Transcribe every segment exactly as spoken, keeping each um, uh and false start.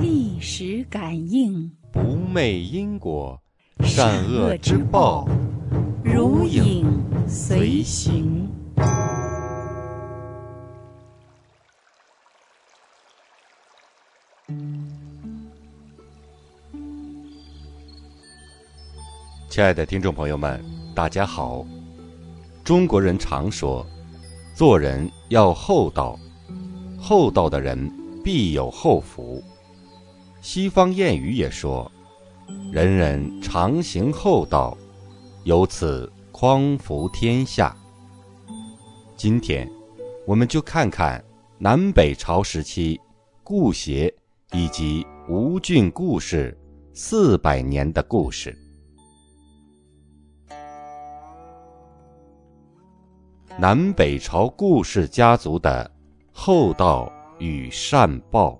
历史感应， 不昧因果，善恶之报， 如影随形。 亲爱的听众朋友们，大家好。中国人常说，做人要厚道，厚道的人必有厚福。西方谚语也说，人人常行厚道，由此匡扶天下。今天我们就看看南北朝时期顾协以及吴郡顾氏四百年的故事。南北朝顾氏家族的厚道与善报。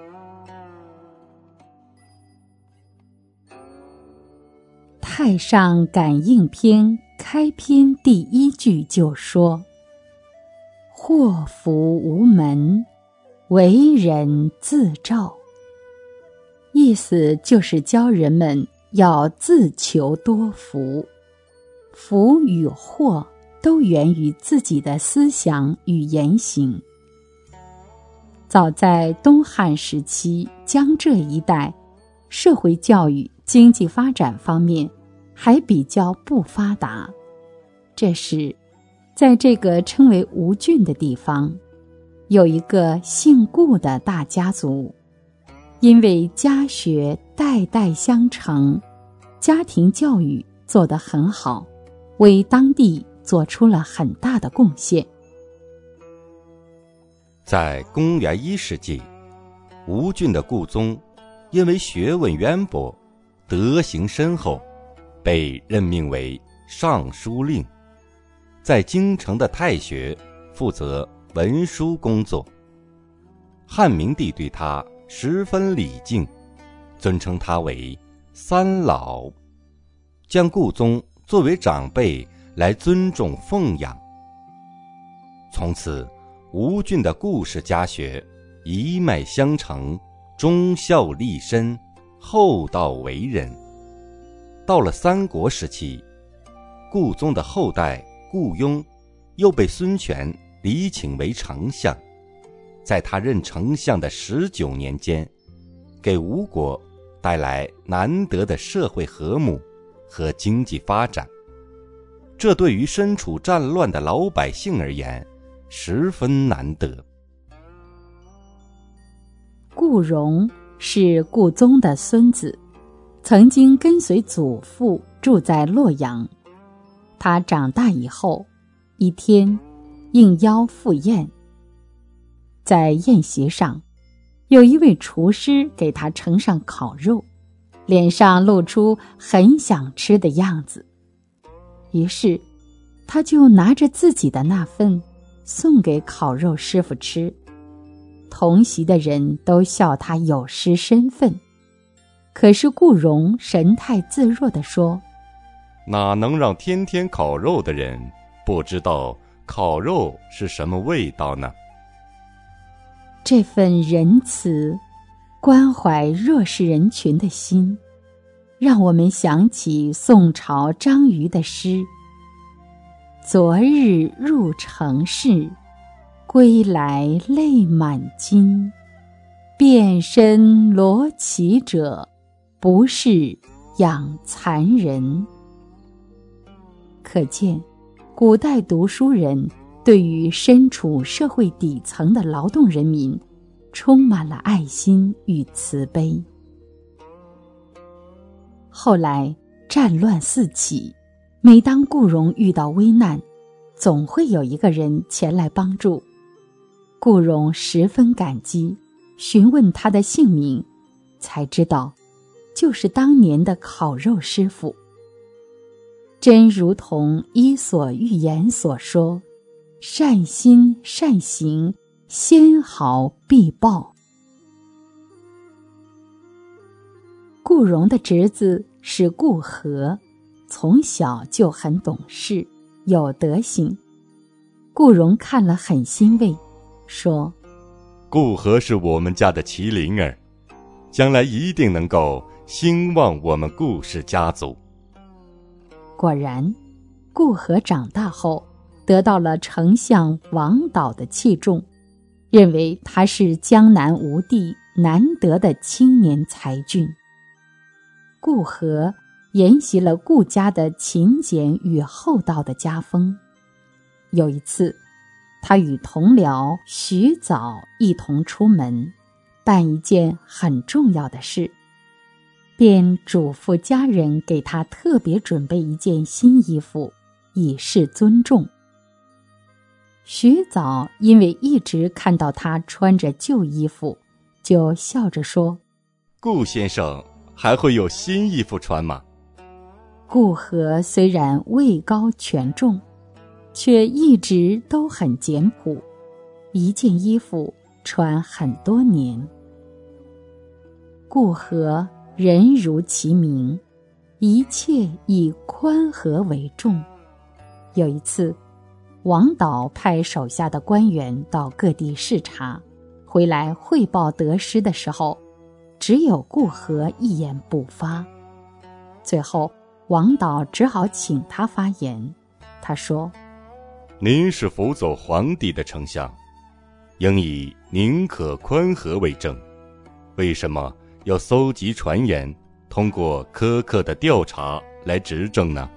太上感应篇开篇第一句就说：祸福无门，为人自照。意思就是教人们要自求多福，福与祸都源于自己的思想与言行。早在东汉时期，江浙一带社会教育、经济发展方面还比较不发达。这时，在这个称为吴郡的地方，有一个姓顾的大家族，因为家学代代相承，家庭教育做得很好，为当地做出了很大的贡献。 在公元一世纪，吴郡的顾宗因为学问渊博，德行深厚，被任命为尚书令，在京城的太学负责文书工作。汉明帝对他十分礼敬，尊称他为三老，将顾宗作为长辈来尊重奉养。从此吴郡的顾氏家学一脉相承，忠孝立身，厚道为人。到了三国时期，顾宗的后代顾雍又被孙权礼请为丞相，在他任丞相的十九年间，给吴国带来难得的社会和睦和经济发展。这对于身处战乱的老百姓而言十分难得。 顾荣是顾宗的孙子，曾经跟随祖父住在洛阳。他长大以后，一天应邀赴宴，在宴席上，有一位厨师给他盛上烤肉，脸上露出很想吃的样子。于是他就拿着自己的那份送给烤肉师傅吃，同席的人都笑他有失身份。可是顾荣神态自若地说： 哪能让天天烤肉的人不知道烤肉是什么味道呢？ 这份仁慈、关怀弱势人群的心，让我们想起宋朝张瑜的诗：昨日入城市，归来泪满襟。遍身罗绮者，不是养蚕人。可见，古代读书人对于身处社会底层的劳动人民，充满了爱心与慈悲。后来战乱四起，每当顾荣遇到危难，总会有一个人前来帮助。顾荣十分感激，询问他的姓名，才知道就是当年的烤肉师傅。真如同伊索寓言所说，善心善行，先毫必报。顾荣的侄子是顾和，从小就很懂事，有德行。顾荣看了很欣慰，说： 顾和是我们家的麒麟儿， 将来一定能够兴旺我们顾氏家族。 果然，顾和长大后得到了丞相王导的器重，认为他是江南无地难得的青年才俊。顾和沿袭了顾家的勤俭与厚道的家风。有一次，他与同僚徐藻一同出门，办一件很重要的事，便嘱咐家人给他特别准备一件新衣服，以示尊重。徐藻因为一直看到他穿着旧衣服，就笑着说： 顾先生还会有新衣服穿吗？ 顾和虽然位高权重，却一直都很简朴，一件衣服穿很多年。顾和人如其名，一切以宽和为重。有一次，王导派手下的官员到各地视察，回来汇报得失的时候，只有顾和一言不发。最后，王导只好请他发言。他说： 您是辅佐皇帝的丞相，应以宁可宽和为正，为什么要搜集传言，通过苛刻的调查来执政呢？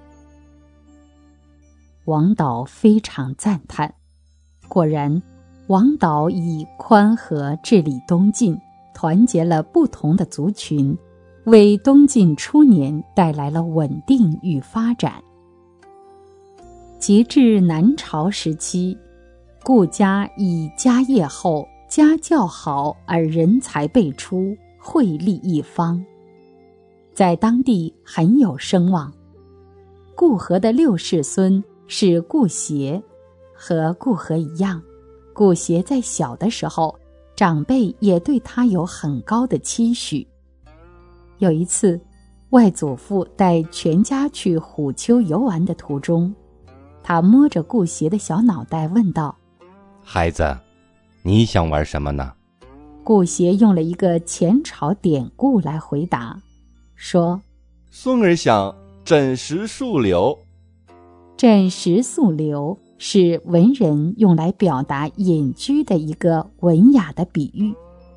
王导非常赞叹。果然，王导以宽和治理东晋，团结了不同的族群，为东晋初年带来了稳定与发展。及至南朝时期，顾家以家业厚、家教好而人才辈出，惠利一方，在当地很有声望。顾和的六世孙是顾协，和顾和一样，顾协在小的时候，长辈也对他有很高的期许。有一次，外祖父带全家去虎丘游玩的途中，他摸着顾协的小脑袋问道： 孩子，你想玩什么呢？ 顾协用了一个前朝典故来回答，说： 孙儿想枕石树柳。 枕石素流是文人用来表达隐居的一个文雅的比喻。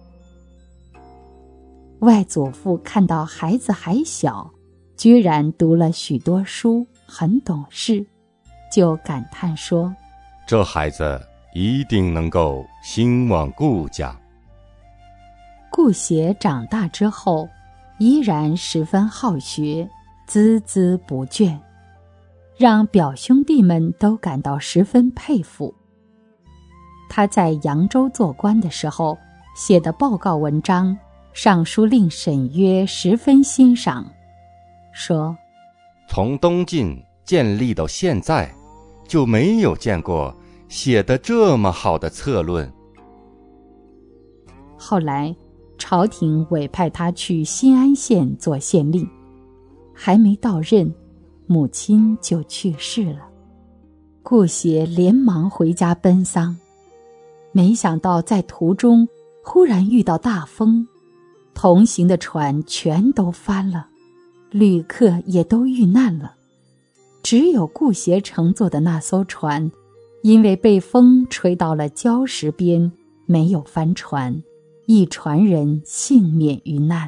外祖父看到孩子还小，居然读了许多书，很懂事，就感叹说： 这孩子一定能够兴旺顾家。 顾协长大之后，依然十分好学，孜孜不倦，让表兄弟们都感到十分佩服。他在扬州做官的时候写的报告文章，尚书令沈约十分欣赏，说： 从东晋建立到现在，就没有见过写得这么好的策论。 后来朝廷委派他去新安县做县令，还没到任，母亲就去世了。顾协连忙回家奔丧，没想到在途中忽然遇到大风，同行的船全都翻了，旅客也都遇难了。只有顾协乘坐的那艘船，因为被风吹到了礁石边，没有翻船，一船人幸免于难。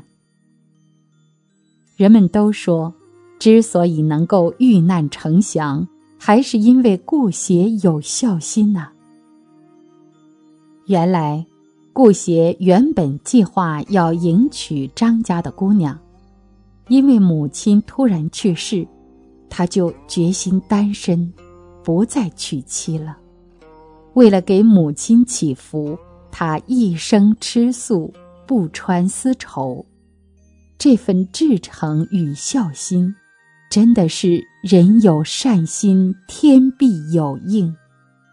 人们都说，之所以能够遇难成祥，还是因为顾协有孝心啊。原来顾协原本计划要迎娶张家的姑娘，因为母亲突然去世，他就决心单身，不再娶妻了。为了给母亲祈福，他一生吃素，不穿丝绸。这份至诚与孝心，真的是人有善心，天必有应。《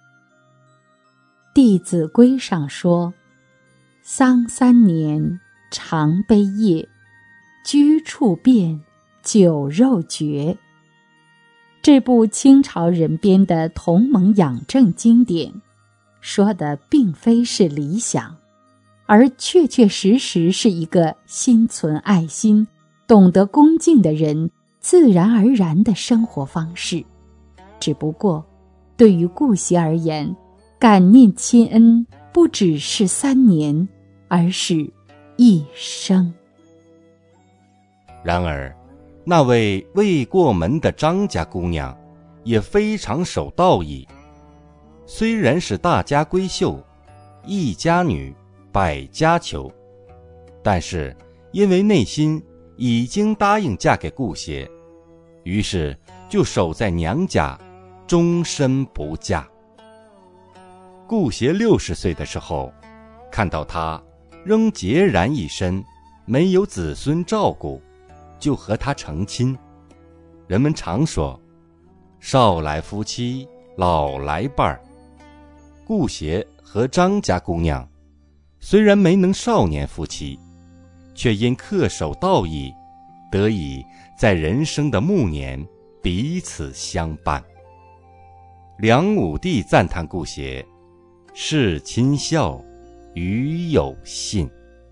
弟子规》上说：丧三年，常悲夜，居处变，酒肉绝。这部清朝人编的同盟养正经典，说的并非是理想， 而确确实实是一个心存爱心、懂得恭敬的人自然而然的生活方式。只不过对于顾协而言，感念亲恩不只是三年，而是一生。 然而那位未过门的张家姑娘也非常守道义，虽然是大家闺秀，一家女百家求，但是因为内心已经答应嫁给顾协，于是就守在娘家，终身不嫁。顾协六十岁的时候，看到她仍孑然一身，没有子孙照顾，就和她成亲。人们常说，少来夫妻老来伴儿。顾协和张家姑娘虽然没能少年夫妻，却因恪守道义，得以在人生的暮年彼此相伴。梁武帝赞叹顾协事亲孝，与有信。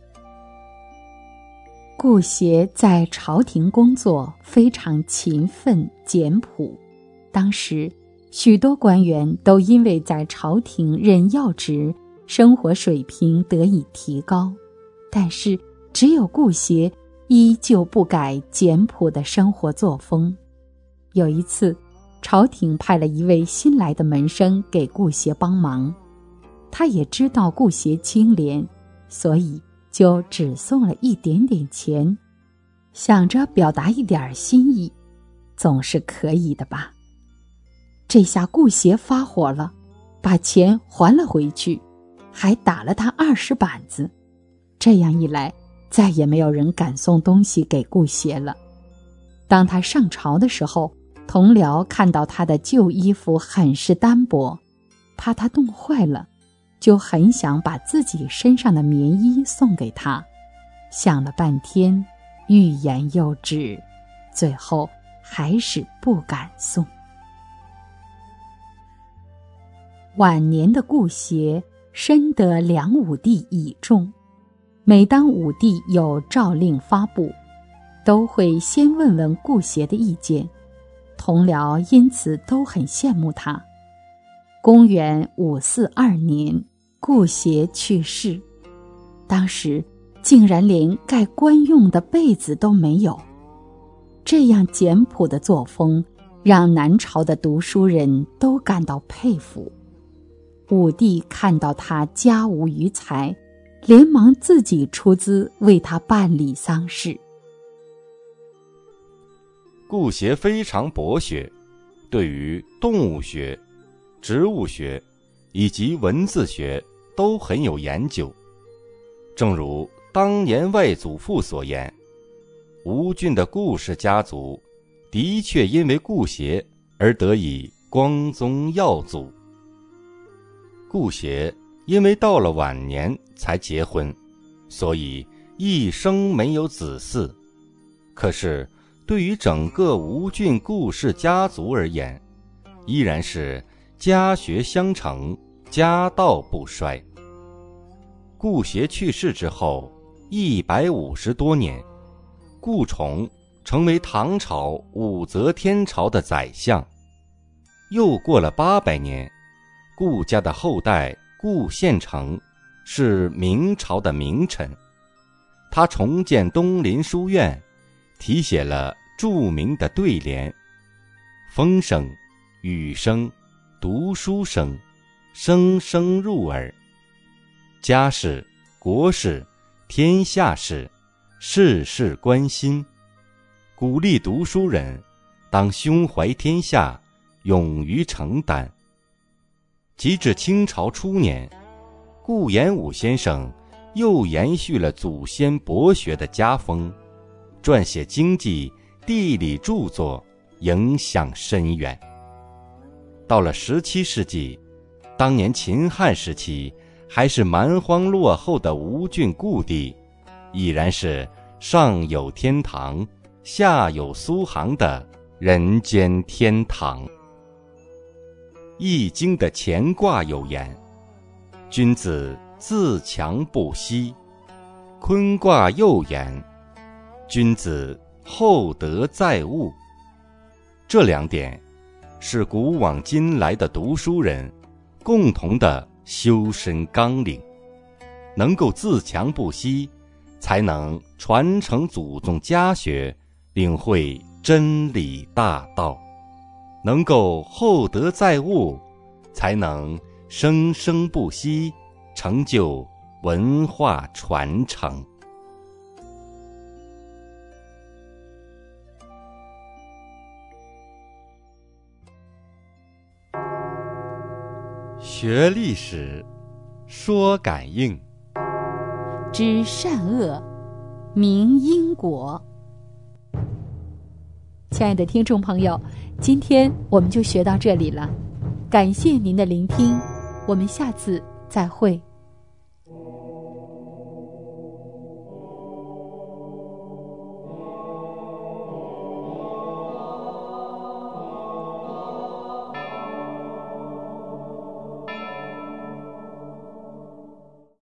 顾协在朝廷工作非常勤奋简朴，当时许多官员都因为在朝廷任要职，生活水平得以提高，但是只有顾协依旧不改简朴的生活作风。有一次，朝廷派了一位新来的门生给顾协帮忙，他也知道顾协清廉，所以就只送了一点点钱，想着表达一点心意，总是可以的吧。这下顾协发火了，把钱还了回去，还打了他二十板子。这样一来，再也没有人敢送东西给顾协了。当他上朝的时候，同僚看到他的旧衣服很是单薄，怕他冻坏了，就很想把自己身上的棉衣送给他。想了半天，欲言又止，最后还是不敢送。晚年的顾协深得梁武帝倚重，每当武帝有诏令发布，都会先问问顾协的意见，同僚因此都很羡慕他。公元五四二年，顾协去世，当时竟然连盖官用的被子都没有。这样简朴的作风，让南朝的读书人都感到佩服。武帝看到他家无余财，连忙自己出资为他办理丧事。 顾协非常博学，对于动物学、植物学以及文字学都很有研究。正如当年外祖父所言，吴郡的顾氏家族的确因为顾协而得以光宗耀祖。顾协因为到了晚年才结婚，所以一生没有子嗣。可是对于整个吴郡顾氏家族而言，依然是家学相承，家道不衰。顾协去世之后一百五十多年，顾崇成为唐朝武则天朝的宰相。又过了八百年，顾家的后代顾宪成是明朝的名臣，他重建东林书院，题写了著名的对联：风声、雨声、读书声，声声入耳。家事、国事、天下事，事事关心。鼓励读书人当胸怀天下，勇于承担。及至清朝初年，顾炎武先生又延续了祖先博学的家风，撰写经济、地理著作，影响深远。到了十七世纪，当年秦汉时期还是蛮荒落后的吴郡故地，已然是上有天堂，下有苏杭的人间天堂。易经的乾卦有言：君子自强不息，坤卦又言，君子厚德载物。这两点是古往今来的读书人共同的修身纲领，能够自强不息，才能传承祖宗家学，领会真理大道；能够厚德载物，才能生生不息，成就文化传承。学历史，说感应， 知善恶，明因果。亲爱的听众朋友，今天我们就学到这里了，感谢您的聆听，我们下次再会。